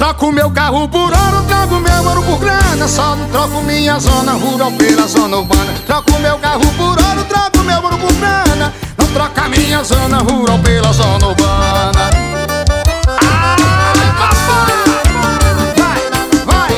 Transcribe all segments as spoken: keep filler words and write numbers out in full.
Troco meu carro por ouro, troco meu ouro por grana. Só não troco minha zona rural pela zona urbana. Troco meu carro por ouro, troco meu ouro por grana. Não troca minha zona rural pela zona urbana. Ai, papai! Vai, vai!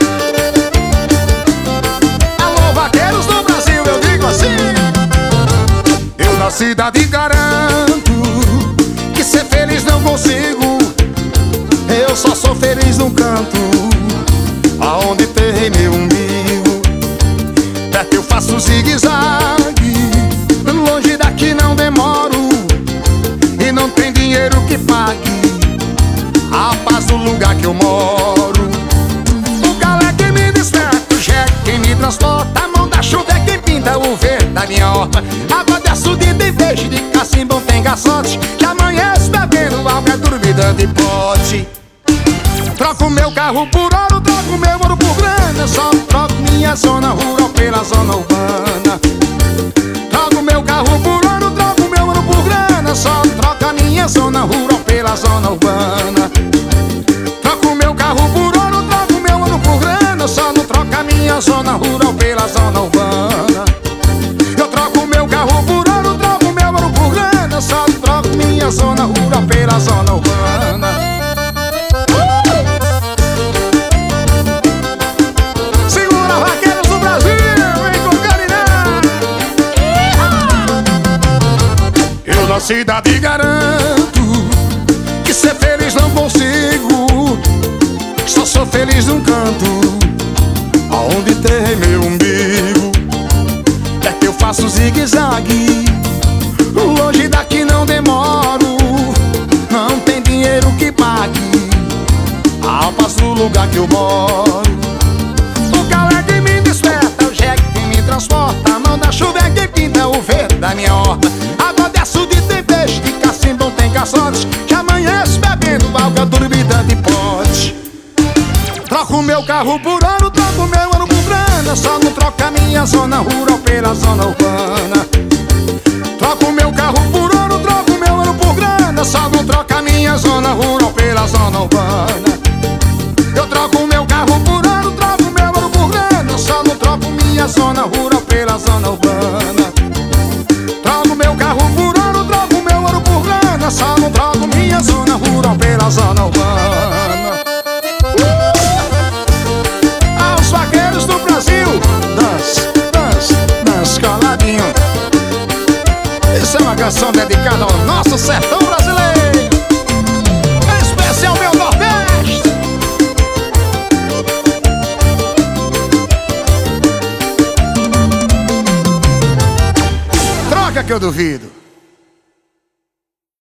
Alô, vaqueiros do Brasil, eu digo assim. Eu na cidade garanto que ser feliz não consigo. Eu só sou feliz num canto, aonde terrei meu umbigo. Perto eu faço zigue-zague, longe daqui não demoro. E não tem dinheiro que pague a paz do lugar que eu moro. O galo é quem me desperta, o jegue quem me transporta. A mão da chuva é quem pinta o verde da minha horta. Água de açude e peixe de cacimbo tem garçote, que amanhece bebendo água dormida de pote. Troco meu carro por ouro, troco meu ouro por grana. Só troco minha zona rural pela zona urbana. Troco meu carro por ouro, troco meu ouro por grana. Só troco a minha zona rural pela zona urbana. Troco meu carro por ouro, troco meu ouro por grana. Só não troco a minha zona rural pela zona urbana. Eu troco meu carro por ouro, troco meu ouro por grana. Só troco minha zona rural pela zona urbana. Na cidade garanto que ser feliz não consigo. Só sou feliz num canto, aonde terrei meu umbigo. É que eu faço zigue-zague, longe daqui não demoro. Não tem dinheiro que pague a paz do lugar que eu moro. O galo é que me desperta, o jegue que me transporta. A mão da chuva é que pinta o verde da minha horta. Água de açude tem peixe, de cacimbo tem caçotes, que amanhece bebendo água dormida de pote. Troco meu carro por ouro, troco meu ouro por grana. Só não troco a minha zona rural pela zona urbana. Troco meu carro por ouro, troco meu ouro por grana. Só não troco a minha zona rural pela zona urbana. Eu troco meu carro por ouro, troco meu ouro por grana. Só não troco minha zona rural pela zona urbana. Troco meu carro por ouro, troco meu ouro por grana. Só não troco minha zona rural pela zona urbana. uh! Aos vaqueiros do Brasil, dança, dança, dança caladinho. Isso é uma canção dedicada ao nosso sertão brasileiro, em especial meu Nordeste. Troca que eu duvido.